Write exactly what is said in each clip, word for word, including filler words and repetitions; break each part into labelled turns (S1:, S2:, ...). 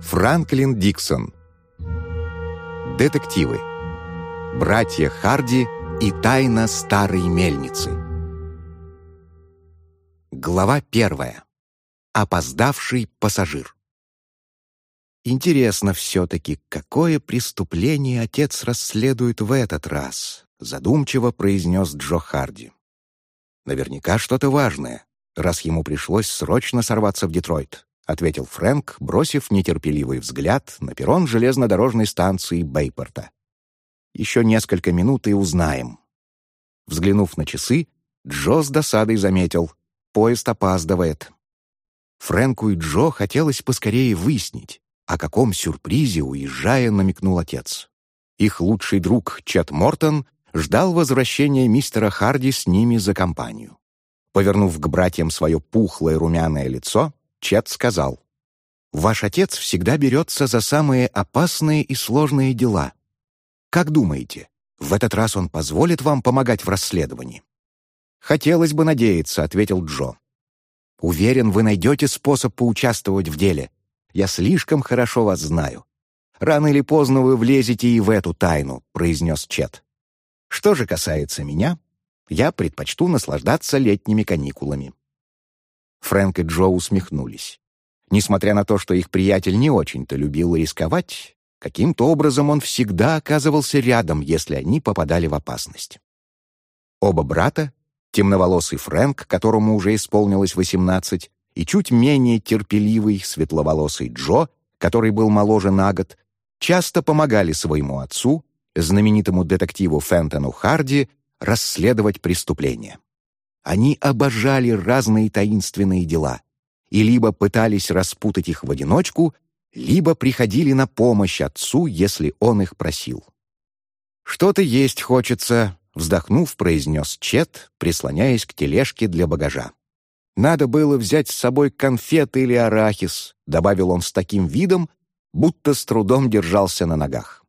S1: Франклин Диксон. Детективы. Братья Харди и тайна старой мельницы. Глава первая. Опоздавший пассажир. «Интересно все-таки, какое преступление отец расследует в этот раз?» — задумчиво произнес Джо Харди. «Наверняка что-то важное, раз ему пришлось срочно сорваться в Детройт», — ответил Фрэнк, бросив нетерпеливый взгляд на перрон железнодорожной станции Бейпорта. «Еще несколько минут и узнаем». Взглянув на часы, Джо с досадой заметил: поезд опаздывает. Фрэнку и Джо хотелось поскорее выяснить, о каком сюрпризе, уезжая, намекнул отец. Их лучший друг Чет Мортон ждал возвращения мистера Харди с ними за компанию. Повернув к братьям свое пухлое румяное лицо, Чет сказал: «Ваш отец всегда берется за самые опасные и сложные дела. Как думаете, в этот раз он позволит вам помогать в расследовании?» «Хотелось бы надеяться», — ответил Джо. «Уверен, вы найдете способ поучаствовать в деле. Я слишком хорошо вас знаю. Рано или поздно вы влезете и в эту тайну», — произнес Чет. «Что же касается меня, я предпочту наслаждаться летними каникулами». Фрэнк и Джо усмехнулись. Несмотря на то, что их приятель не очень-то любил рисковать, каким-то образом он всегда оказывался рядом, если они попадали в опасность. Оба брата, темноволосый Фрэнк, которому уже исполнилось восемнадцать, и чуть менее терпеливый светловолосый Джо, который был моложе на год, часто помогали своему отцу, знаменитому детективу Фентону Харди, расследовать преступления. Они обожали разные таинственные дела и либо пытались распутать их в одиночку, либо приходили на помощь отцу, если он их просил. «Что-то есть хочется», — вздохнув, произнес Чет, прислоняясь к тележке для багажа. «Надо было взять с собой конфеты или арахис», — добавил он с таким видом, будто с трудом держался на ногах.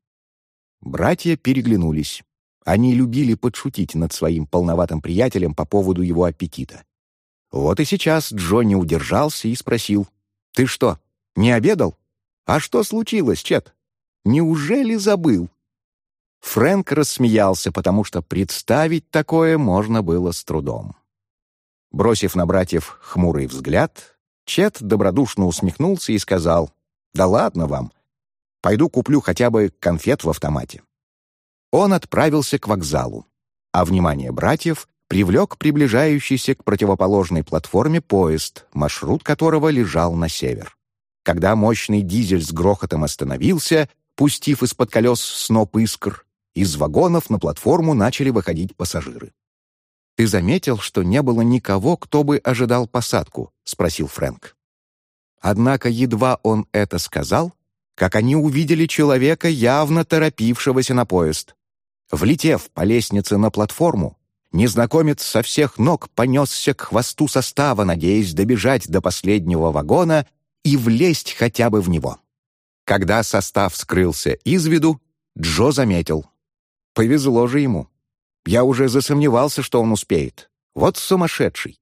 S1: Братья переглянулись. Они любили подшутить над своим полноватым приятелем по поводу его аппетита. Вот и сейчас Джо не удержался и спросил: «Ты что, не обедал? А что случилось, Чет? Неужели забыл?» Фрэнк рассмеялся, потому что представить такое можно было с трудом. Бросив на братьев хмурый взгляд, Чет добродушно усмехнулся и сказал: «Да ладно вам. Пойду куплю хотя бы конфет в автомате». Он отправился к вокзалу, а внимание братьев привлек приближающийся к противоположной платформе поезд, маршрут которого лежал на север. Когда мощный дизель с грохотом остановился, пустив из-под колес сноп искр, из вагонов на платформу начали выходить пассажиры. «Ты заметил, что не было никого, кто бы ожидал посадку?» — спросил Фрэнк. Однако едва он это сказал, как они увидели человека, явно торопившегося на поезд. Влетев по лестнице на платформу, незнакомец со всех ног понесся к хвосту состава, надеясь добежать до последнего вагона и влезть хотя бы в него. Когда состав скрылся из виду, Джо заметил: «Повезло же ему. Я уже засомневался, что он успеет. Вот сумасшедший».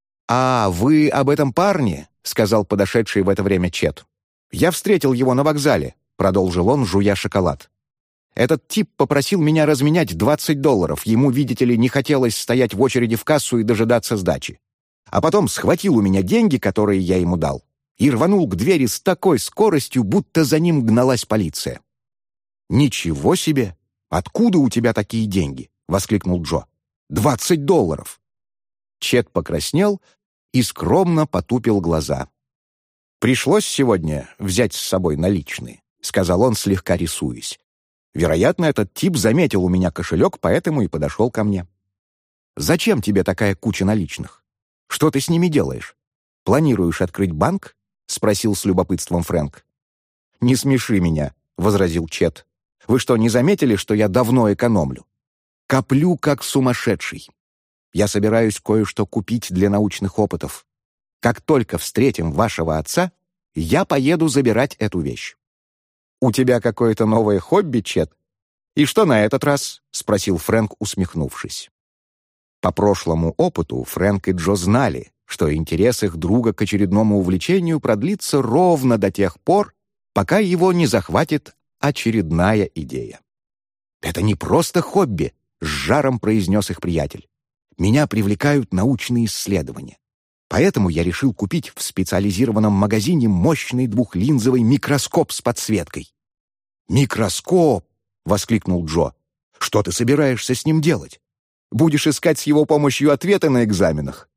S1: «А вы об этом парне?» — сказал подошедший в это время Чет. «Я встретил его на вокзале», — продолжил он, жуя шоколад. «Этот тип попросил меня разменять двадцать долларов. Ему, видите ли, не хотелось стоять в очереди в кассу и дожидаться сдачи. А потом схватил у меня деньги, которые я ему дал, и рванул к двери с такой скоростью, будто за ним гналась полиция». «Ничего себе! Откуда у тебя такие деньги?» — воскликнул Джо. «Двадцать долларов!» Чет покраснел и скромно потупил глаза. «Пришлось сегодня взять с собой наличные», — сказал он, слегка рисуясь. «Вероятно, этот тип заметил у меня кошелек, поэтому и подошел ко мне». «Зачем тебе такая куча наличных? Что ты с ними делаешь? Планируешь открыть банк?» — спросил с любопытством Фрэнк. «Не смеши меня», — возразил Чет. «Вы что, не заметили, что я давно экономлю? Коплю как сумасшедший. Я собираюсь кое-что купить для научных опытов. Как только встретим вашего отца, я поеду забирать эту вещь». «У тебя какое-то новое хобби, Чет? И что на этот раз?» — спросил Фрэнк, усмехнувшись. По прошлому опыту Фрэнк и Джо знали, что интерес их друга к очередному увлечению продлится ровно до тех пор, пока его не захватит очередная идея. «Это не просто хобби», — с жаром произнес их приятель. «Меня привлекают научные исследования. Поэтому я решил купить в специализированном магазине мощный двухлинзовый микроскоп с подсветкой». «Микроскоп!» — воскликнул Джо. «Что ты собираешься с ним делать? Будешь искать с его помощью ответы на экзаменах?»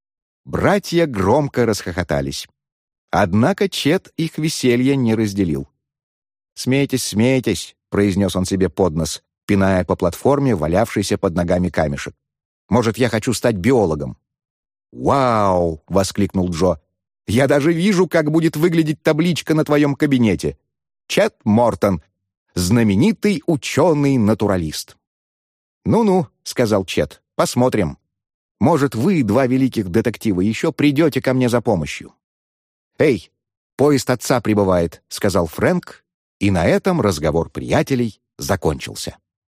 S1: Братья громко расхохотались. Однако Чет их веселье не разделил. «Смейтесь, смейтесь», — произнес он себе под нос, пиная по платформе валявшийся под ногами камешек. «Может, я хочу стать биологом?» «Вау!» — воскликнул Джо. «Я даже вижу, как будет выглядеть табличка на твоем кабинете. Чет Мортон, знаменитый ученый-натуралист». «Ну-ну», — сказал Чет, — «посмотрим. Может, вы, два великих детектива, еще придете ко мне за помощью». «Эй, поезд отца прибывает», — сказал Фрэнк, и на этом разговор приятелей закончился.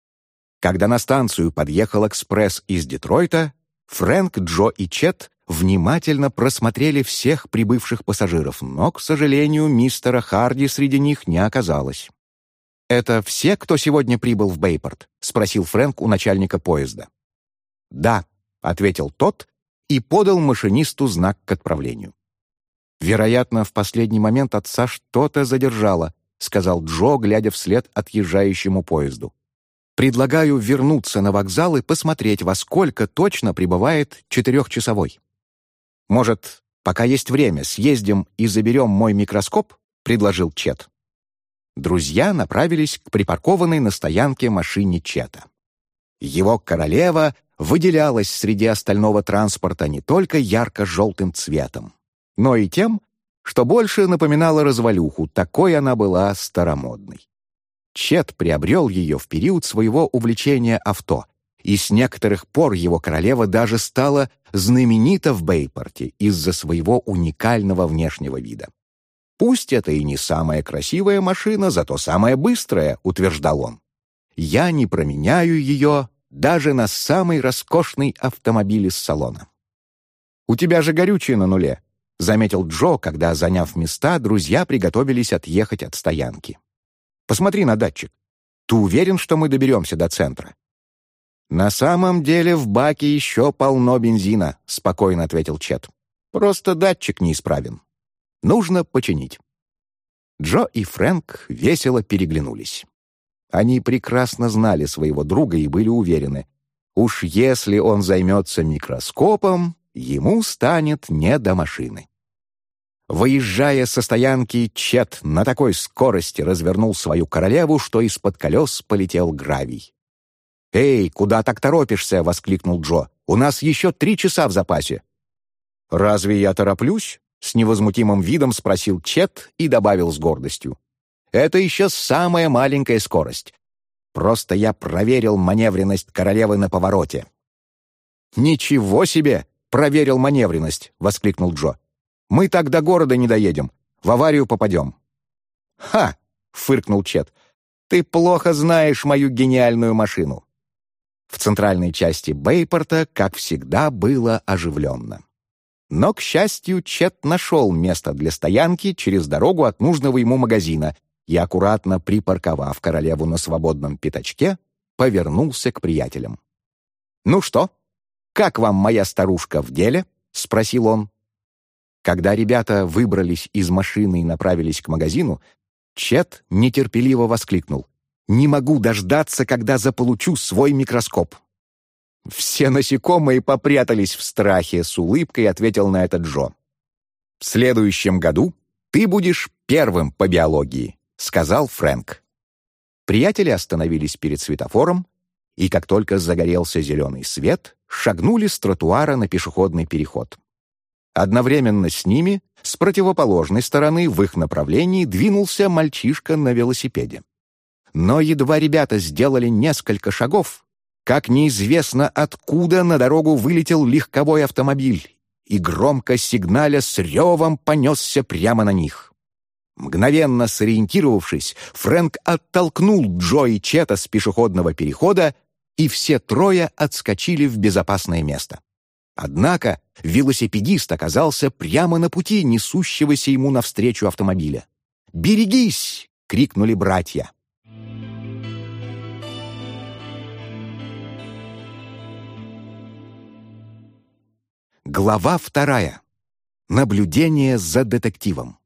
S1: Когда на станцию подъехал экспресс из Детройта, Фрэнк, Джо и Чет внимательно просмотрели всех прибывших пассажиров, но, к сожалению, мистера Харди среди них не оказалось. «Это все, кто сегодня прибыл в Бейпорт?» — спросил Фрэнк у начальника поезда. «Да», — ответил тот и подал машинисту знак к отправлению. «Вероятно, в последний момент отца что-то задержало», — сказал Джо, глядя вслед отъезжающему поезду. «Предлагаю вернуться на вокзал и посмотреть, во сколько точно прибывает четырехчасовой. Может, пока есть время, съездим и заберем мой микроскоп?» — предложил Чет. Друзья направились к припаркованной на стоянке машине Чета. Его королева выделялась среди остального транспорта не только ярко-желтым цветом, но и тем, что больше напоминала развалюху, такой она была старомодной. Чет приобрел ее в период своего увлечения авто, и с некоторых пор его королева даже стала знаменита в Бейпорте из-за своего уникального внешнего вида. «Пусть это и не самая красивая машина, зато самая быстрая», — утверждал он. «Я не променяю ее даже на самый роскошный автомобиль из салона». «У тебя же горючее на нуле», — заметил Джо, когда, заняв места, друзья приготовились отъехать от стоянки. «Посмотри на датчик. Ты уверен, что мы доберемся до центра?» «На самом деле в баке еще полно бензина», — спокойно ответил Чет. «Просто датчик неисправен. Нужно починить». Джо и Фрэнк весело переглянулись. Они прекрасно знали своего друга и были уверены, уж если он займется микроскопом, ему станет не до машины. Выезжая со стоянки, Чет на такой скорости развернул свою королеву, что из-под колес полетел гравий. «Эй, куда так торопишься?» — воскликнул Джо. «У нас еще три часа в запасе». «Разве я тороплюсь?» — с невозмутимым видом спросил Чет и добавил с гордостью. «Это еще самая маленькая скорость. Просто я проверил маневренность королевы на повороте». «Ничего себе! Проверил маневренность!» — воскликнул Джо. «Мы так до города не доедем. В аварию попадем». «Ха!» — фыркнул Чет. «Ты плохо знаешь мою гениальную машину». В центральной части Бейпорта, как всегда, было оживленно. Но, к счастью, Чет нашел место для стоянки через дорогу от нужного ему магазина и, аккуратно припарковав королеву на свободном пятачке, повернулся к приятелям. «Ну что, как вам моя старушка в деле?» — спросил он. Когда ребята выбрались из машины и направились к магазину, Чет нетерпеливо воскликнул: «Не могу дождаться, когда заполучу свой микроскоп». «Все насекомые попрятались в страхе», — с улыбкой ответил на это Джо. «В следующем году ты будешь первым по биологии», — сказал Фрэнк. Приятели остановились перед светофором, и как только загорелся зеленый свет, шагнули с тротуара на пешеходный переход. Одновременно с ними, с противоположной стороны, в их направлении двинулся мальчишка на велосипеде. Но едва ребята сделали несколько шагов, как неизвестно откуда на дорогу вылетел легковой автомобиль и, громко сигналя, с ревом понесся прямо на них. Мгновенно сориентировавшись, Фрэнк оттолкнул Джо и Чета с пешеходного перехода, и все трое отскочили в безопасное место. Однако велосипедист оказался прямо на пути несущегося ему навстречу автомобиля. «Берегись!» — крикнули братья. Глава вторая. Наблюдение за детективом.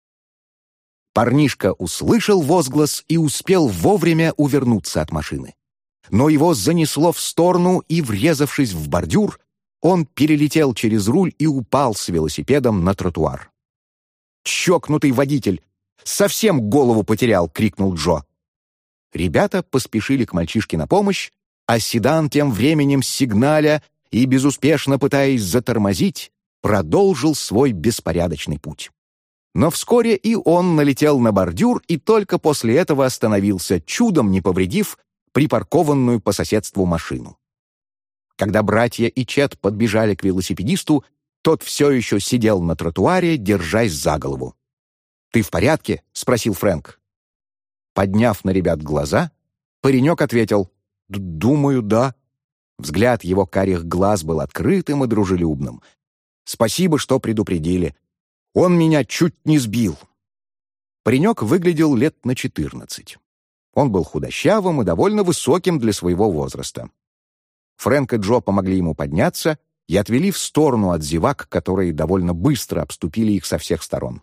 S1: Парнишка услышал возглас и успел вовремя увернуться от машины. Но его занесло в сторону, и, врезавшись в бордюр, он перелетел через руль и упал с велосипедом на тротуар. «Чокнутый водитель! Совсем голову потерял!» — крикнул Джо. Ребята поспешили к мальчишке на помощь, а седан тем временем сигналя и, безуспешно пытаясь затормозить, продолжил свой беспорядочный путь. Но вскоре и он налетел на бордюр и только после этого остановился, чудом не повредив припаркованную по соседству машину. Когда братья и Чет подбежали к велосипедисту, тот все еще сидел на тротуаре, держась за голову. «Ты в порядке?» — спросил Фрэнк. Подняв на ребят глаза, паренек ответил: «Думаю, да». Взгляд его карих глаз был открытым и дружелюбным. «Спасибо, что предупредили. Он меня чуть не сбил». Паренек выглядел лет на четырнадцать. Он был худощавым и довольно высоким для своего возраста. Фрэнк и Джо помогли ему подняться и отвели в сторону от зевак, которые довольно быстро обступили их со всех сторон.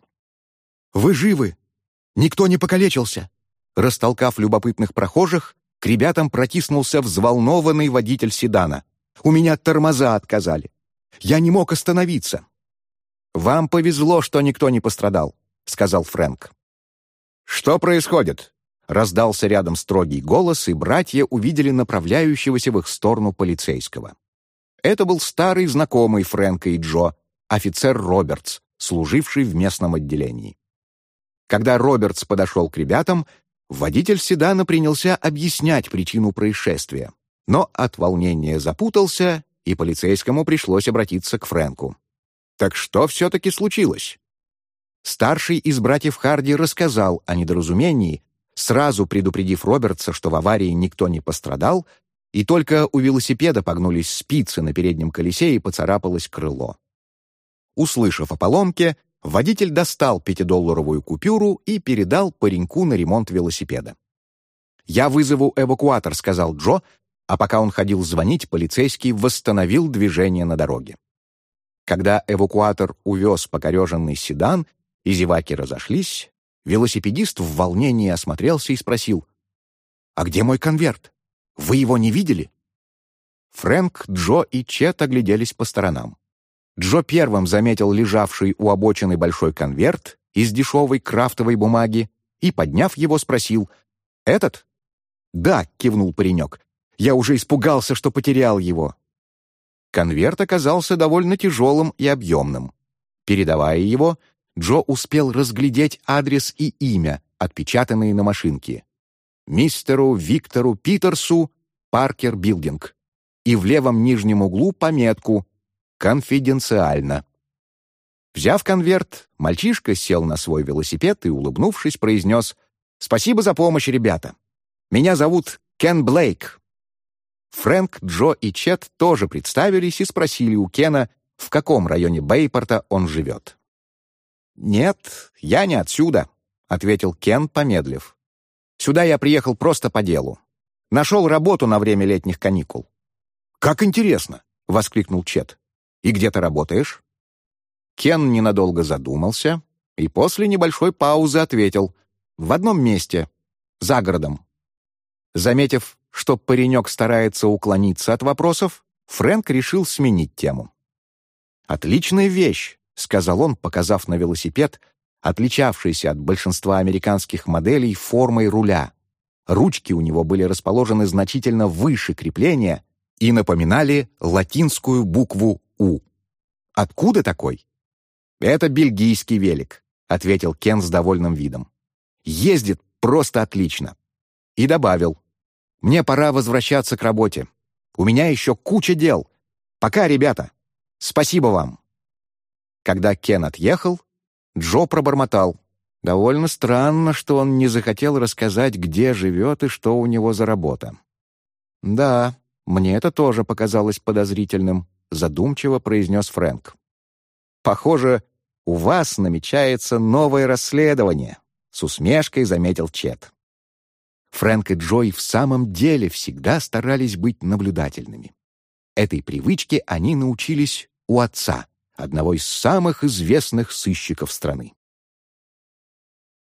S1: «Вы живы? Никто не покалечился?» Растолкав любопытных прохожих, к ребятам протиснулся взволнованный водитель седана. «У меня тормоза отказали. Я не мог остановиться». «Вам повезло, что никто не пострадал», — сказал Фрэнк. «Что происходит?» — раздался рядом строгий голос, и братья увидели направляющегося в их сторону полицейского. Это был старый знакомый Фрэнка и Джо, офицер Робертс, служивший в местном отделении. Когда Робертс подошел к ребятам, водитель седана принялся объяснять причину происшествия, но от волнения запутался, и полицейскому пришлось обратиться к Фрэнку. «Так что все-таки случилось?» Старший из братьев Харди рассказал о недоразумении, сразу предупредив Робертса, что в аварии никто не пострадал, и только у велосипеда погнулись спицы на переднем колесе и поцарапалось крыло. Услышав о поломке, водитель достал пятидолларовую купюру и передал пареньку на ремонт велосипеда. «Я вызову эвакуатор», — сказал Джо, а пока он ходил звонить, полицейский восстановил движение на дороге. Когда эвакуатор увез покореженный седан и зеваки разошлись, велосипедист в волнении осмотрелся и спросил: «А где мой конверт? Вы его не видели?» Фрэнк, Джо и Чет огляделись по сторонам. Джо первым заметил лежавший у обочины большой конверт из дешевой крафтовой бумаги и, подняв его, спросил: «Этот?» «Да», — кивнул паренек. «Я уже испугался, что потерял его». Конверт оказался довольно тяжелым и объемным. Передавая его, Джо успел разглядеть адрес и имя, отпечатанные на машинке: мистеру Виктору Питерсу, Паркер Билдинг, и в левом нижнем углу пометку «Конфиденциально». Взяв конверт, мальчишка сел на свой велосипед и, улыбнувшись, произнес: «Спасибо за помощь, ребята. Меня зовут Кен Блейк». Фрэнк, Джо и Чет тоже представились и спросили у Кена, в каком районе Бейпорта он живет. «Нет, я не отсюда», — ответил Кен, помедлив. «Сюда я приехал просто по делу. Нашел работу на время летних каникул». «Как интересно!» — воскликнул Чет. «И где ты работаешь?» Кен ненадолго задумался и после небольшой паузы ответил: «В одном месте, за городом». Заметив, что паренек старается уклониться от вопросов, Фрэнк решил сменить тему. «Отличная вещь», — сказал он, показав на велосипед, отличавшийся от большинства американских моделей формой руля. Ручки у него были расположены значительно выше крепления и напоминали латинскую букву «У». «Откуда такой?» «Это бельгийский велик», — ответил Кен с довольным видом. «Ездит просто отлично». И добавил: «Мне пора возвращаться к работе. У меня еще куча дел. Пока, ребята. Спасибо вам». Когда Кен отъехал, Джо пробормотал: «Довольно странно, что он не захотел рассказать, где живет и что у него за работа». «Да, мне это тоже показалось подозрительным», — задумчиво произнес Фрэнк. «Похоже, у вас намечается новое расследование», — с усмешкой заметил Чет. Фрэнк и Джо в самом деле всегда старались быть наблюдательными. Этой привычке они научились у отца, одного из самых известных сыщиков страны.